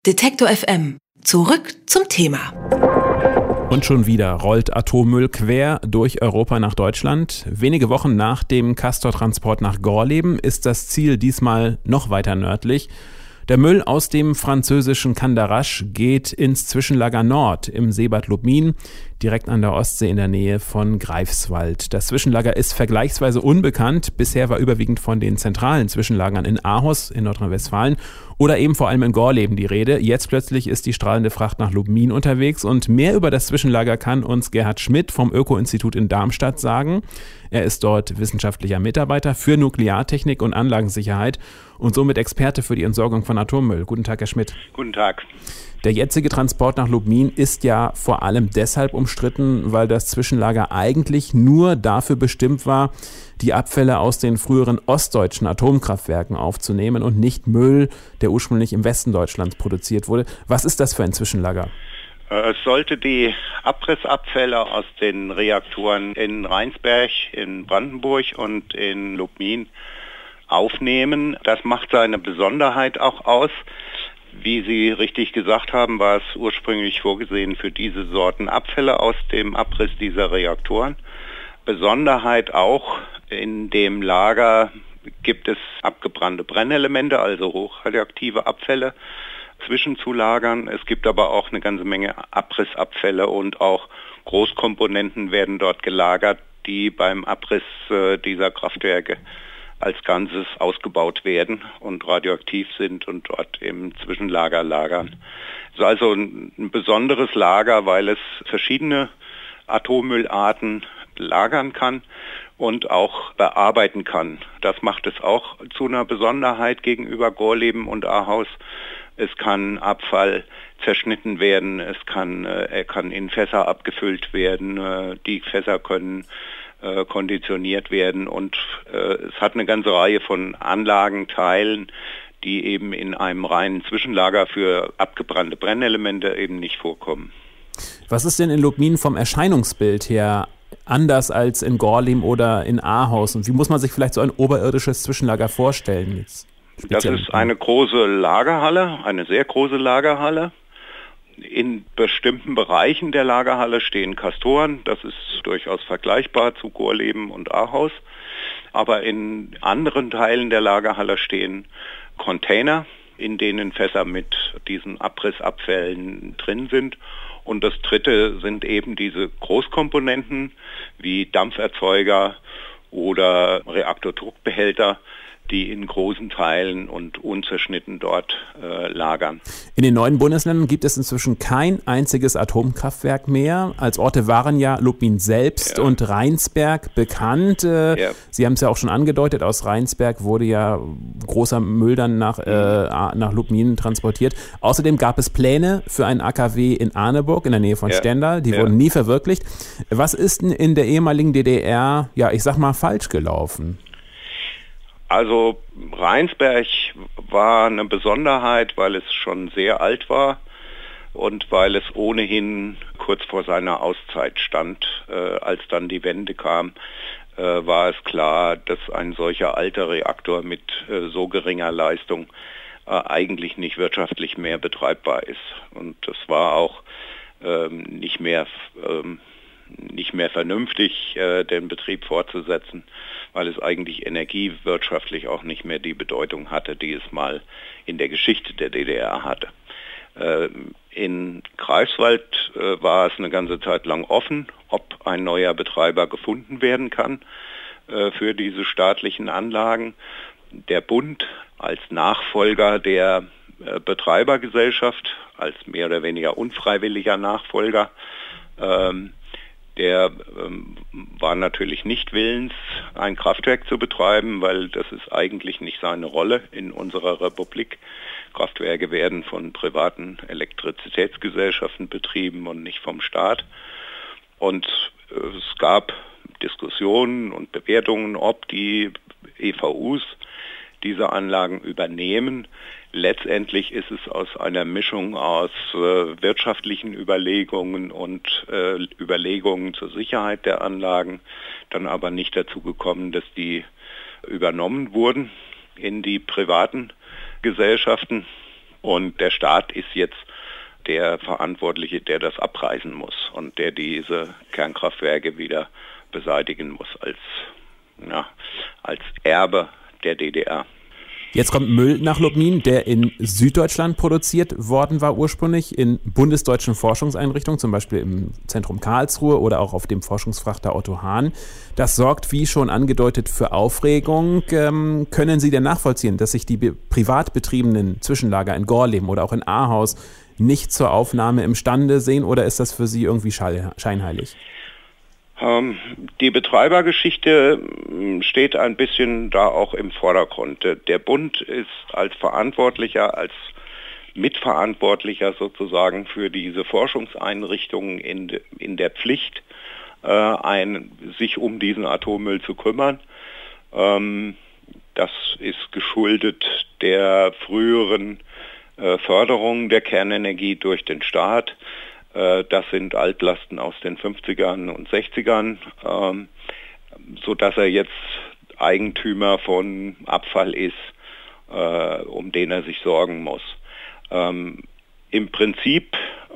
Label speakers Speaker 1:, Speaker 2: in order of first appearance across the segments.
Speaker 1: Detektor FM. Zurück zum Thema.
Speaker 2: Und schon wieder rollt Atommüll quer durch Europa nach Deutschland. Wenige Wochen nach dem Castor-Transport nach Gorleben ist das Ziel diesmal noch weiter nördlich. Der Müll aus dem französischen Candarache geht ins Zwischenlager Nord im Seebad Lubmin, direkt an der Ostsee in der Nähe von Greifswald. Das Zwischenlager ist vergleichsweise unbekannt. Bisher war überwiegend von den zentralen Zwischenlagern in Ahaus in Nordrhein-Westfalen oder eben vor allem in Gorleben die Rede. Jetzt plötzlich ist die strahlende Fracht nach Lubmin unterwegs und mehr über das Zwischenlager kann uns Gerhard Schmidt vom Öko-Institut in Darmstadt sagen. Er ist dort wissenschaftlicher Mitarbeiter für Nukleartechnik und Anlagensicherheit und somit Experte für die Entsorgung von Atommüll. Guten Tag, Herr Schmidt.
Speaker 3: Guten Tag.
Speaker 2: Der jetzige Transport nach Lubmin ist ja vor allem deshalb umstritten, weil das Zwischenlager eigentlich nur dafür bestimmt war, die Abfälle aus den früheren ostdeutschen Atomkraftwerken aufzunehmen und nicht Müll, der ursprünglich im Westen Deutschlands produziert wurde. Was ist das für ein Zwischenlager?
Speaker 3: Es sollte die Abrissabfälle aus den Reaktoren in Rheinsberg, in Brandenburg und in Lubmin aufnehmen. Das macht seine Besonderheit auch aus. Wie Sie richtig gesagt haben, war es ursprünglich vorgesehen für diese Sorten Abfälle aus dem Abriss dieser Reaktoren. Besonderheit auch, in dem Lager gibt es abgebrannte Brennelemente, also hochradioaktive Abfälle zwischenzulagern. Es gibt aber auch eine ganze Menge Abrissabfälle und auch Großkomponenten werden dort gelagert, die beim Abriss dieser Kraftwerke als Ganzes ausgebaut werden und radioaktiv sind und dort im Zwischenlager lagern. Es ist also ein besonderes Lager, weil es verschiedene Atommüllarten lagern kann und auch bearbeiten kann. Das macht es auch zu einer Besonderheit gegenüber Gorleben und Ahaus. Es kann Abfall zerschnitten werden, er kann in Fässer abgefüllt werden, die Fässer können konditioniert werden und es hat eine ganze Reihe von Anlagenteilen, die eben in einem reinen Zwischenlager für abgebrannte Brennelemente eben nicht vorkommen.
Speaker 2: Was ist denn in Lubmin vom Erscheinungsbild her anders als in Gorleben oder in Ahaus? Und wie muss man sich vielleicht so ein oberirdisches Zwischenlager vorstellen jetzt?
Speaker 3: Das ist eine große Lagerhalle, eine sehr große Lagerhalle. In bestimmten Bereichen der Lagerhalle stehen Castoren, das ist durchaus vergleichbar zu Gorleben und Ahaus. Aber in anderen Teilen der Lagerhalle stehen Container, in denen Fässer mit diesen Abrissabfällen drin sind. Und das dritte sind eben diese Großkomponenten wie Dampferzeuger oder Reaktordruckbehälter, die in großen Teilen und unzerschnitten dort lagern.
Speaker 2: In den neuen Bundesländern gibt es inzwischen kein einziges Atomkraftwerk mehr. Als Orte waren ja Lubmin selbst und Rheinsberg bekannt. Sie haben es ja auch schon angedeutet, aus Rheinsberg wurde ja großer Müll dann nach Lubmin transportiert. Außerdem gab es Pläne für ein AKW in Arneburg in der Nähe von Stendal. Die wurden nie verwirklicht. Was ist denn in der ehemaligen DDR, falsch gelaufen?
Speaker 3: Also Rheinsberg war eine Besonderheit, weil es schon sehr alt war und weil es ohnehin kurz vor seiner Auszeit stand. Als dann die Wende kam, war es klar, dass ein solcher alter Reaktor mit so geringer Leistung eigentlich nicht wirtschaftlich mehr betreibbar ist. Und es war auch nicht mehr vernünftig, den Betrieb fortzusetzen, weil es eigentlich energiewirtschaftlich auch nicht mehr die Bedeutung hatte, die es mal in der Geschichte der DDR hatte. In Greifswald war es eine ganze Zeit lang offen, ob ein neuer Betreiber gefunden werden kann für diese staatlichen Anlagen. Der Bund als Nachfolger der Betreibergesellschaft, als mehr oder weniger unfreiwilliger Nachfolger, der war natürlich nicht willens, ein Kraftwerk zu betreiben, weil das ist eigentlich nicht seine Rolle in unserer Republik. Kraftwerke werden von privaten Elektrizitätsgesellschaften betrieben und nicht vom Staat. Und es gab Diskussionen und Bewertungen, ob die EVUs diese Anlagen übernehmen. Letztendlich ist es aus einer Mischung aus wirtschaftlichen Überlegungen und Überlegungen zur Sicherheit der Anlagen dann aber nicht dazu gekommen, dass die übernommen wurden in die privaten Gesellschaften. Und der Staat ist jetzt der Verantwortliche, der das abreißen muss und der diese Kernkraftwerke wieder beseitigen muss als Erbe der DDR.
Speaker 2: Jetzt kommt Müll nach Lubmin, der in Süddeutschland produziert worden war ursprünglich, in bundesdeutschen Forschungseinrichtungen, zum Beispiel im Zentrum Karlsruhe oder auch auf dem Forschungsfrachter Otto Hahn. Das sorgt, wie schon angedeutet, für Aufregung. Können Sie denn nachvollziehen, dass sich die privat betriebenen Zwischenlager in Gorleben oder auch in Ahaus nicht zur Aufnahme imstande sehen, oder ist das für Sie irgendwie scheinheilig?
Speaker 3: Die Betreibergeschichte steht ein bisschen da auch im Vordergrund. Der Bund ist als Mitverantwortlicher sozusagen für diese Forschungseinrichtungen in der Pflicht, sich um diesen Atommüll zu kümmern. Das ist geschuldet der früheren Förderung der Kernenergie durch den Staat. Das sind Altlasten aus den 50ern und 60ern, sodass er jetzt Eigentümer von Abfall ist, um den er sich sorgen muss. Im Prinzip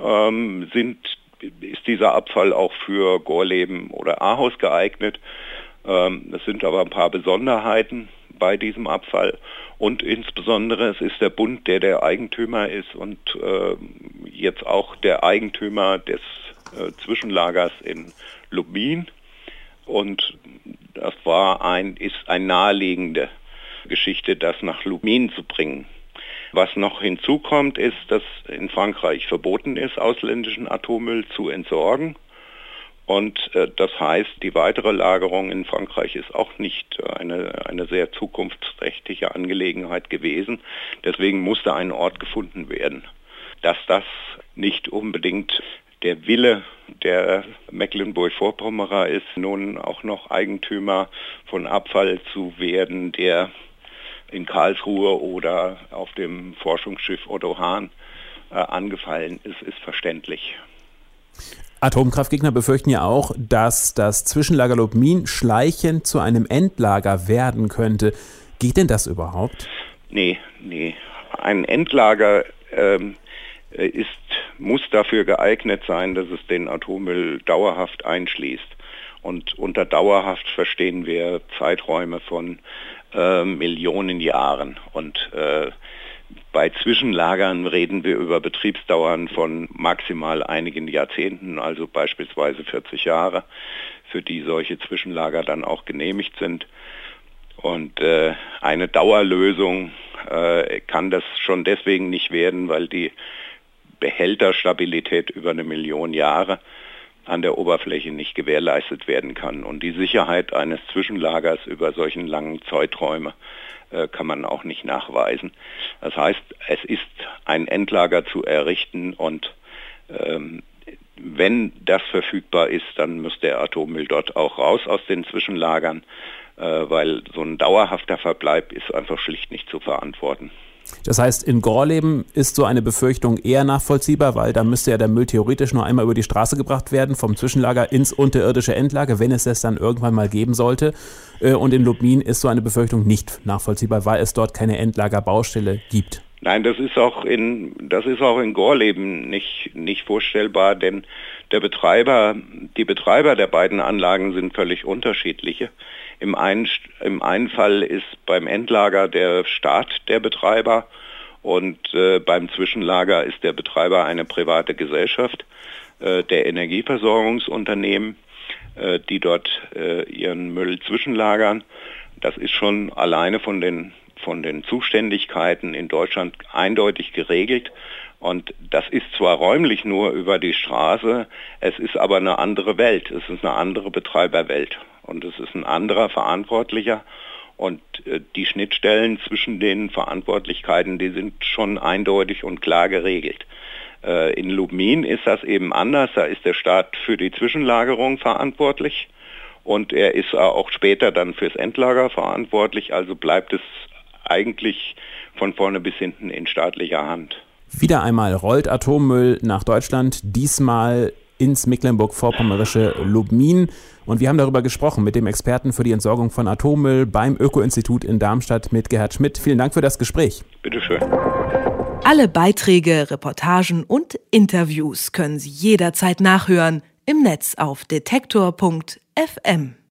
Speaker 3: ist dieser Abfall auch für Gorleben oder Ahaus geeignet. Es sind aber ein paar Besonderheiten bei diesem Abfall. Und insbesondere es ist der Bund, der Eigentümer ist und jetzt auch der Eigentümer des Zwischenlagers in Lubmin. Und das ist eine naheliegende Geschichte, das nach Lubmin zu bringen. Was noch hinzukommt, ist, dass in Frankreich verboten ist, ausländischen Atommüll zu entsorgen. Und das heißt, die weitere Lagerung in Frankreich ist auch nicht eine sehr zukunftsträchtige Angelegenheit gewesen. Deswegen musste ein Ort gefunden werden. Dass das nicht unbedingt der Wille der Mecklenburg-Vorpommerer ist, nun auch noch Eigentümer von Abfall zu werden, der in Karlsruhe oder auf dem Forschungsschiff Otto Hahn angefallen ist, ist verständlich.
Speaker 2: Atomkraftgegner befürchten ja auch, dass das Zwischenlager Lubmin schleichend zu einem Endlager werden könnte. Geht denn das überhaupt?
Speaker 3: Nee. Ein Endlager muss dafür geeignet sein, dass es den Atommüll dauerhaft einschließt. Und unter dauerhaft verstehen wir Zeiträume von Millionen Jahren. Und bei Zwischenlagern reden wir über Betriebsdauern von maximal einigen Jahrzehnten, also beispielsweise 40 Jahre, für die solche Zwischenlager dann auch genehmigt sind. Und eine Dauerlösung kann das schon deswegen nicht werden, weil die Behälterstabilität über 1 Million Jahre an der Oberfläche nicht gewährleistet werden kann. Und die Sicherheit eines Zwischenlagers über solchen langen Zeiträume kann man auch nicht nachweisen. Das heißt, es ist ein Endlager zu errichten und wenn das verfügbar ist, dann muss der Atommüll dort auch raus aus den Zwischenlagern, weil so ein dauerhafter Verbleib ist einfach schlicht nicht zu verantworten.
Speaker 2: Das heißt, in Gorleben ist so eine Befürchtung eher nachvollziehbar, weil da müsste ja der Müll theoretisch nur einmal über die Straße gebracht werden, vom Zwischenlager ins unterirdische Endlager, wenn es das dann irgendwann mal geben sollte. Und in Lubmin ist so eine Befürchtung nicht nachvollziehbar, weil es dort keine Endlagerbaustelle gibt.
Speaker 3: Nein, das ist auch in Gorleben nicht vorstellbar, denn die Betreiber der beiden Anlagen sind völlig unterschiedliche. Im einen Fall ist beim Endlager der Staat der Betreiber und beim Zwischenlager ist der Betreiber eine private Gesellschaft der Energieversorgungsunternehmen, die dort ihren Müll zwischenlagern. Das ist schon alleine von den Zuständigkeiten in Deutschland eindeutig geregelt. Und das ist zwar räumlich nur über die Straße, es ist aber eine andere Welt. Es ist eine andere Betreiberwelt. Und es ist ein anderer Verantwortlicher. Und die Schnittstellen zwischen den Verantwortlichkeiten, die sind schon eindeutig und klar geregelt. In Lubmin ist das eben anders. Da ist der Staat für die Zwischenlagerung verantwortlich. Und er ist auch später dann fürs Endlager verantwortlich. Also bleibt es eigentlich von vorne bis hinten in staatlicher Hand.
Speaker 2: Wieder einmal rollt Atommüll nach Deutschland, diesmal ins mecklenburg-vorpommerische Lubmin. Und wir haben darüber gesprochen mit dem Experten für die Entsorgung von Atommüll beim Öko-Institut in Darmstadt, mit Gerhard Schmidt. Vielen Dank für das Gespräch.
Speaker 3: Bitteschön.
Speaker 1: Alle Beiträge, Reportagen und Interviews können Sie jederzeit nachhören im Netz auf detektor.fm.